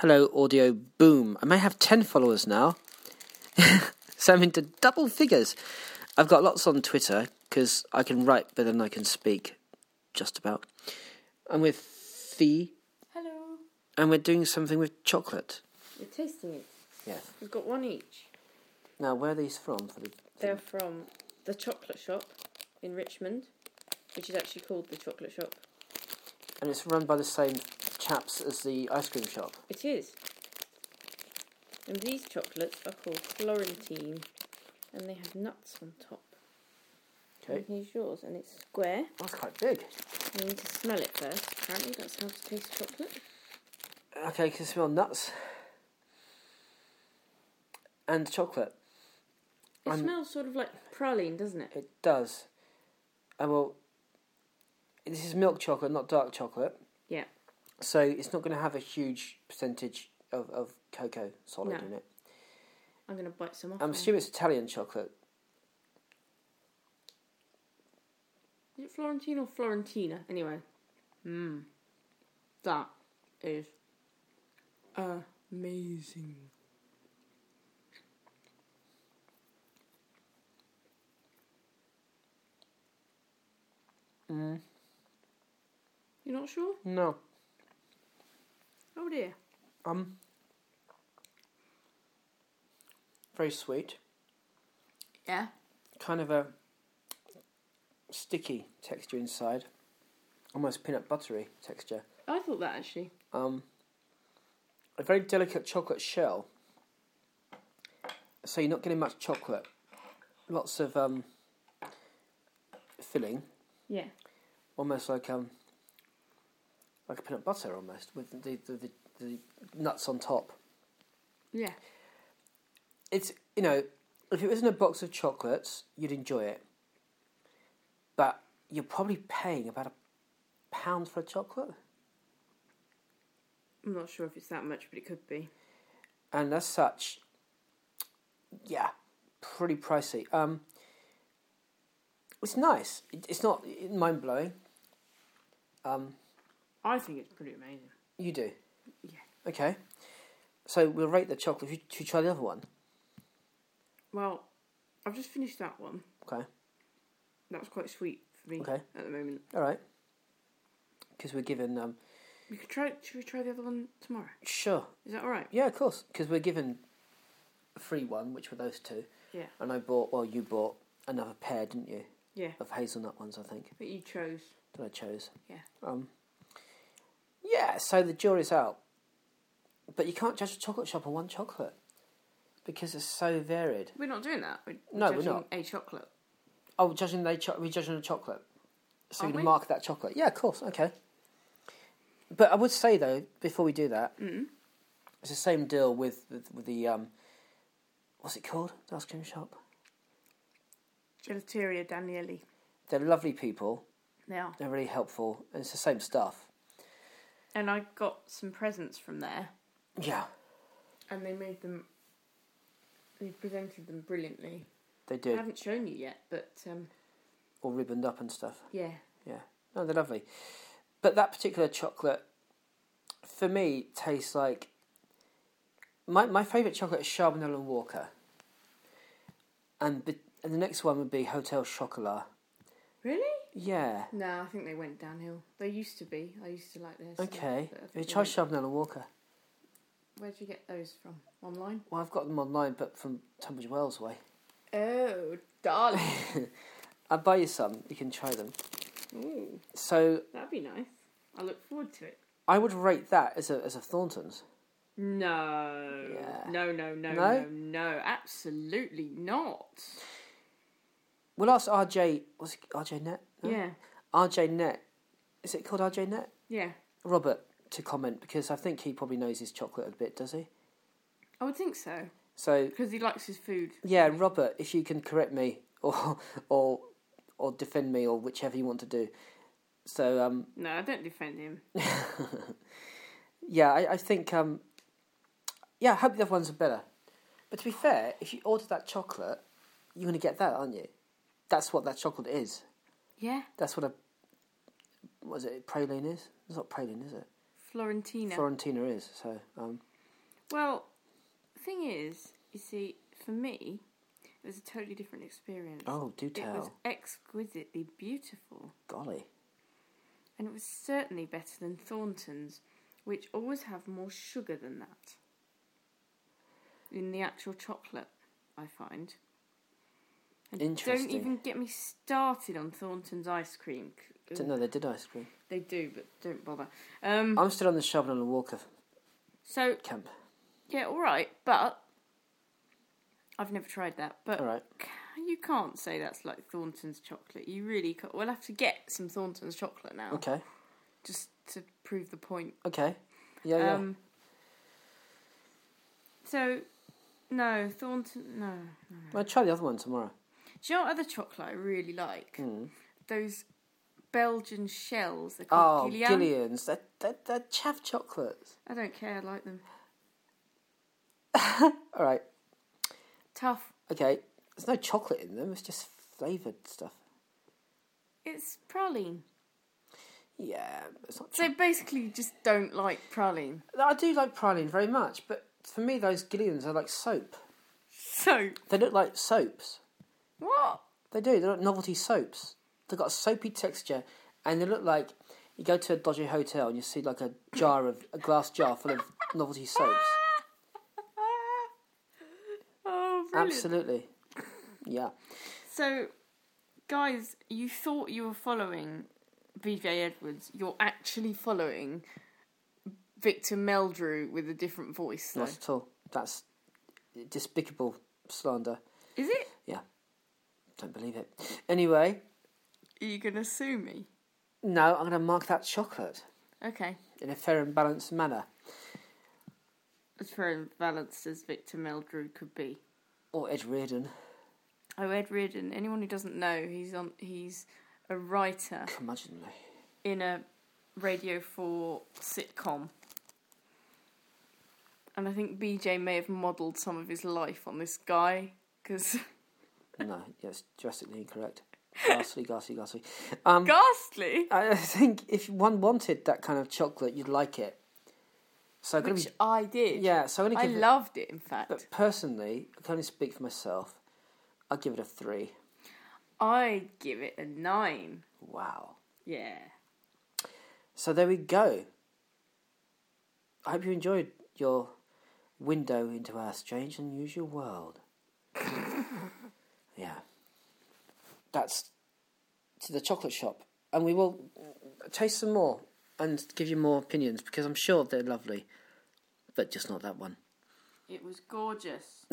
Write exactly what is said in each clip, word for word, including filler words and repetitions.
Hello, Audio Boom. I may have ten followers now. So I'm into double figures. I've got lots on Twitter, because I can write better than I can speak. Just about. I'm with Fee. Hello. And we're doing something with chocolate. We're tasting it. Yes. We've got one each. Now, where are these from? For the, They're from the chocolate shop in Richmond, which is actually called the chocolate shop. And it's run by the same chaps as the ice cream shop. It is. And these chocolates are called Florentine, and they have nuts on top. Okay. And here's yours, and it's square. That's quite big. You need to smell it first. Apparently, that's how to taste chocolate. Okay, can smell nuts. And chocolate. It I'm, smells sort of like praline, doesn't it? It does. And well, this is milk chocolate, not dark chocolate. Yeah. So it's not going to have a huge percentage of, of cocoa solid No. in it. I'm going to bite some off. I'm now. assuming it's Italian chocolate. Is it Florentine or Florentina? Anyway. Mmm. That is amazing. Mm. You're not sure? No. Oh dear. Um. Very sweet. Yeah. Kind of a sticky texture inside. Almost peanut buttery texture. I thought that actually. Um. A very delicate chocolate shell. So you're not getting much chocolate. Lots of um. filling. Yeah. Almost like um. like a peanut butter almost, with the the, the, the nuts on top. Yeah. It's, you know, if it was in a box of chocolates, you'd enjoy it. But you're probably paying about a pound for a chocolate. I'm not sure if it's that much, but it could be. And as such, yeah, pretty pricey. Um, it's nice. It, it's not mind-blowing. Um, I think it's pretty amazing. you do? Yeah. Okay. So we'll rate the chocolate. Should you try the other one? Well, I've just finished that one. Okay. That was quite sweet for me Okay. at the moment. All right. Because we're given... Um, We could try. Should we try the other one tomorrow? sure. Is that all right? Yeah, of course. Because we're given a free one, which were those two. Yeah. And I bought... Well, you bought another pair, didn't you? Yeah. Of hazelnut ones, I think, But you chose. that I chose. Yeah. Um. Yeah, so the jury's out. But you can't judge a chocolate shop on one chocolate. Because it's so varied. We're not doing that. We're No, we're judging not. a chocolate. Oh, we're judging the cho- we're judging the chocolate. So Are you're going we? to mark that chocolate. Yeah, of course, okay. But I would say, though, before we do that, Mm. it's the same deal with, with, with the... Um, what's it called? The ice cream shop? Gelateria Danieli. They're lovely people. They are. They're really helpful. And it's the same stuff. And I got some presents from there. Yeah, And they made them. They presented them brilliantly. they I do. haven't shown you yet, but um, All ribboned up and stuff. yeah. Yeah. No, they're lovely. But that particular chocolate, for me, tastes like... My my favourite chocolate is Charbonnel and Walker. And, be, and the next one would be Hotel Chocolat. Really? Yeah. No, I think they went downhill. They used to be. I used to like theirs. Okay. but I think Have you they tried went- Charbonnel and Walker? Where'd you get those from? Online? Well, I've got them online, but from Tunbridge Wells way. Oh, darling. I'll buy you some. You can try them. Ooh, So that'd be nice. I look forward to it. I would rate that as a as a Thornton's. No. Yeah. No, no, no, No? no, no. Absolutely not. We'll ask R J... Was it R J Net? No? Yeah. R J Net. Is it called R J Net? Yeah. Robert to comment, because I think he probably knows his chocolate a bit, does he? I would think so. So Because he likes his food. yeah, Robert, if you can correct me or or or defend me or whichever you want to do. So um No, I don't defend him. yeah, I, I think um yeah, I hope the other ones are better. But to be fair, if you order that chocolate, you're gonna get that, aren't you? That's what that chocolate is. Yeah. That's what a what is it, praline is? It's not praline, is it? Florentina. Florentina is. So um Well, the thing is, you see, for me, it was a totally different experience. Oh, do tell. It was exquisitely beautiful. Golly. And it was certainly better than Thornton's, which always have more sugar than that. In the actual chocolate, I find. And Interesting. don't even get me started on Thornton's ice cream. Didn't know they did ice cream. They do, but don't bother. Um, I'm still on the Charbonnel and Walker so, camp. yeah, all right, but I've never tried that. But All right. you can't say that's like Thornton's chocolate. You really can't. We'll have to get some Thornton's chocolate now. Okay. Just to prove the point. Okay. Yeah, yeah. Um, so, no, Thornton, no. no, no. I'll try the other one tomorrow. Do you know what other chocolate I really like? Mm. Those Belgian shells. They're Oh, called Gillian. Gillian's. They're, they're, they're chaff chocolates. I don't care, I like them. All right. Tough. Okay. There's no chocolate in them. It's just flavoured stuff. It's praline. Yeah, it's not So chocolate. basically you just don't like praline. I do like praline very much, but for me, those Gillian's are like soap. Soap. They look like soaps. What? They do. They're like novelty soaps. They've got a soapy texture, and they look like you go to a dodgy hotel and you see like a jar of a glass jar full of novelty soaps. Oh, brilliant. Absolutely. Yeah. So, guys, you thought you were following B J Edwards. You're actually following Victor Meldrew with a different voice, though. Not at all. That's despicable slander. Is it? Yeah. Don't believe it. Anyway, Are you going to sue me? no, I'm going to mark that chocolate Okay. in a fair and balanced manner. As fair balanced as Victor Meldrew could be. Or Ed Reardon. Oh, Ed Reardon. Anyone who doesn't know, he's on. He's a writer Curmudgeonly. in a Radio four sitcom. And I think B J may have modelled some of his life on this guy, because... No, yes, drastically incorrect. Ghastly, ghastly, ghastly. Um, Ghastly? I think if one wanted that kind of chocolate, you'd like it. So I'm going Which to be... I did. Yeah, so I'm going I to give it... loved it, in fact. But personally, I can only speak for myself. I'll give it a three. I'd give it a nine. Wow. Yeah. So there we go. I hope you enjoyed your window into our strange and unusual world. Yeah. That's to the chocolate shop. And we will taste some more and give you more opinions, because I'm sure they're lovely. But just not that one. It was gorgeous.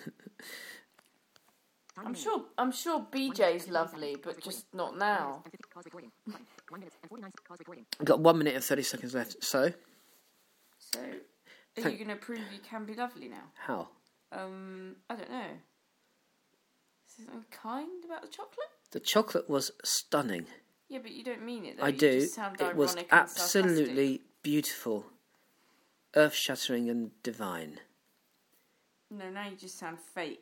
I'm sure I'm sure B J's lovely, but just not now. We've got one minute and thirty seconds left. So, So, are Thank- you going to prove you can be lovely now? how? Um, I don't know. Is there something kind about the chocolate? The chocolate was stunning. Yeah, but you don't mean it, though. I You do. just sound It was ironic and absolutely beautiful. Earth-shattering and divine. sarcastic. No, now you just sound fake.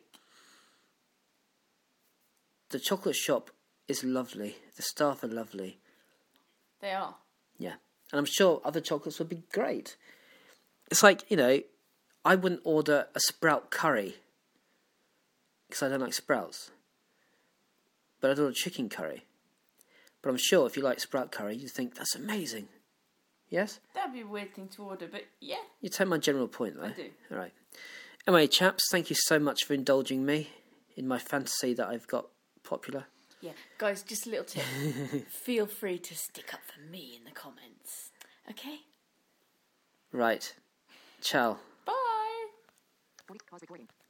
The chocolate shop is lovely. The staff are lovely. They are. Yeah. And I'm sure other chocolates would be great. It's like, you know, I wouldn't order a sprout curry because I don't like sprouts. But I'd order chicken curry. But I'm sure if you like sprout curry, you'd think, that's amazing. Yes? That'd be a weird thing to order, but yeah. You take my general point, though. I do. All right. Anyway, chaps, thank you so much for indulging me in my fantasy that I've got popular. Yeah. Guys, just a little tip. Feel free to stick up for me in the comments. Okay? Right. Ciao. Bye!